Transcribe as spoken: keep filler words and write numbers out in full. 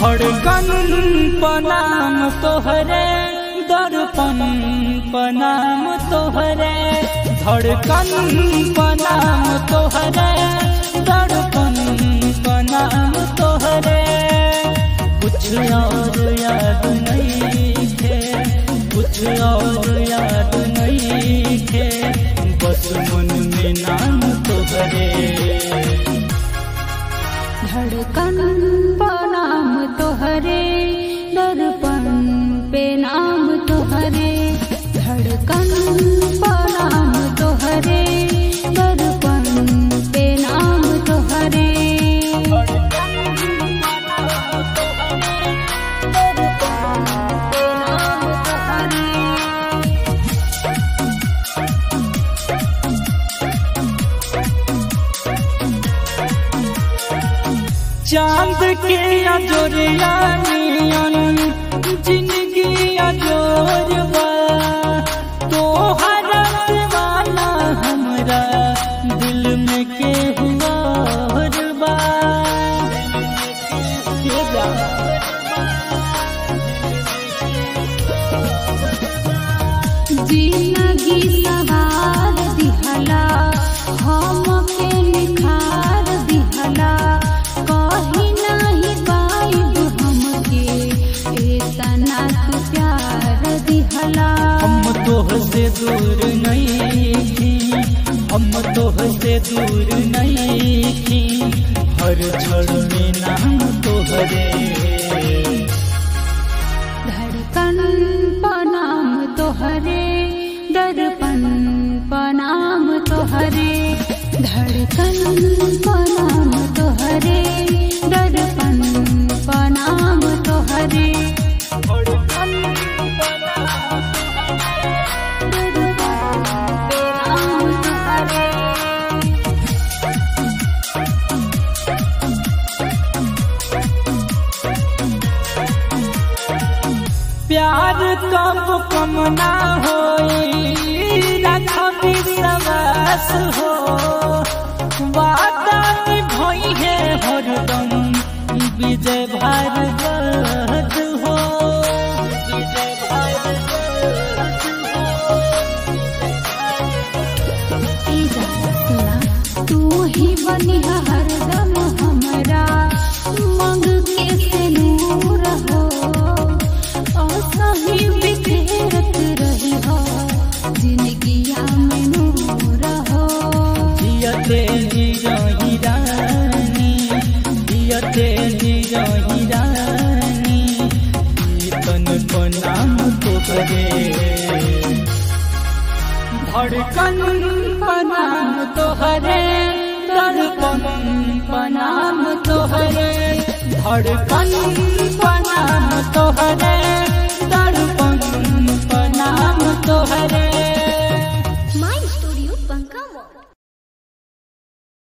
धड़कन पनाम तोहरे दर्पण पनाम तोहरे धड़कन पनाम तोहरे दर्पण पनाम तोहरे कुछ और याद नहीं थे कुछ और याद नहीं थे बस मन में नाम तोहरे धड़कन पनाम तोहरे दर्पण पे नाम तोहरे धड़कन पनाम तोहरे दर्पण पे नाम तोहरे चांद के अजोरिया नियन जिंदगी अजोरबा तोहरा वाला हमरा दिल में के हुआ बा जिंदगी सवार दिहला हम के निखार दिहला कहीं नहीं पाइब हमके इतना तू प्यार दिहला हम तोह से दूर नहीं थी हम तोह से दूर नहीं थी हर क्षण में नाम तोहरे धड़कन पनाम तोहरे दर्पण पनाम तोहरे धड़कन पनाम तोहरे दर्पण पनाम तोहरे प्यार कब कम ना होई रख विश्वास हो वादा निभाई है हरदम विजय भारत हो विजय भारत हो तू ही बनी हरदम हमरा मंग के सिनूर हो सही बिखेरत रही हो जिंदगिया में नूर हो जियते जी रही रानी जियते जी रही रानी तन पनाम तोहरे धड़कन पनाम तोहरे दर्पण पनाम तोहरे धड़कन पनाम तोहरे